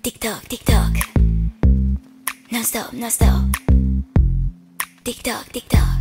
TikTok, TikTok, non-stop, non-stop. TikTok, TikTok.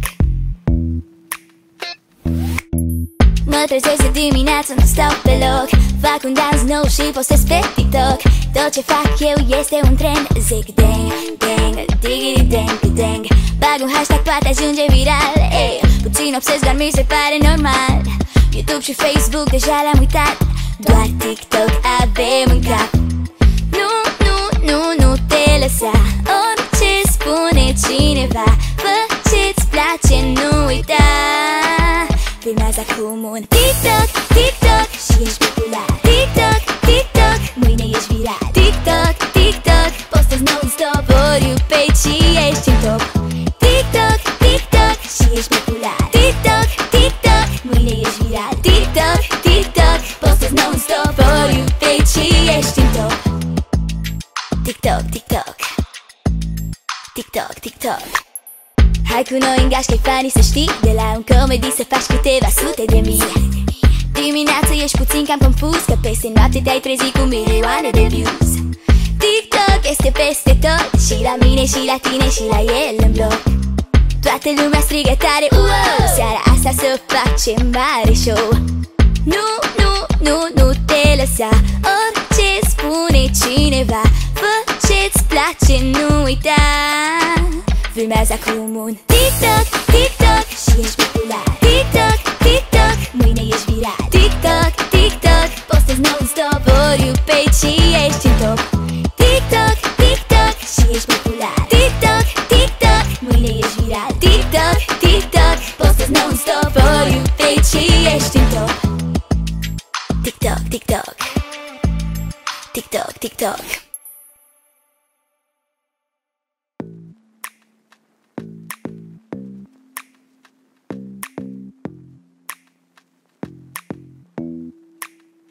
Mă trezesc dimineața, nu stau pe loc. Fac un dans nou și postez pe TikTok. Tot ce fac eu este un trend. Zic dang, dang, diggity dang, dang. Bag un hashtag, poate ajunge viral. Ey, puțin obses, dar mi se pare normal. YouTube și Facebook deja le-am uitat. Doar TikTok avem în cap. Nu, nu, nu, nu te lăsa. Orice spune cineva, fă ce-ți place, nu uita. Filmează acum un TikTok, TikTok și ești popular. TikTok, TikTok, mâine ești viral. TikTok, TikTok, postezi non-stop, oriu pe și ești în top. TikTok, TikTok și ești popular. TikTok, TikTok, mâine ești viral. TikTok, TikTok, postezi non-stop, oriu pe și ești în top. TikTok, TikTok, TikTok, TikTok. Hai cu noi în gașcă-i funny, să știi. De la un comedy să faci câteva sute de mii. Dimineața ești puțin cam confuz, că peste noapte te-ai trezit cu milioane de views. TikTok este peste tot, și la mine, și la tine, și la el în bloc. Toată lumea strigă tare, wow! Seara asta să facem mare show. Nu, nu, nu, nu te lăsa. Orice spune cineva, fă ce-ți place, nu uita. Filmează acum un TikTok, TikTok și ești popular. TikTok, TikTok, mâine ești viral. TikTok, TikTok, postezi non-stop, oriu pe și ești în top. TikTok, TikTok și ești popular. TikTok, TikTok, mâine ești viral. TikTok, TikTok, postezi non-stop, oriu pe și ești în top. TikTok, TikTok, TikTok, TikTok.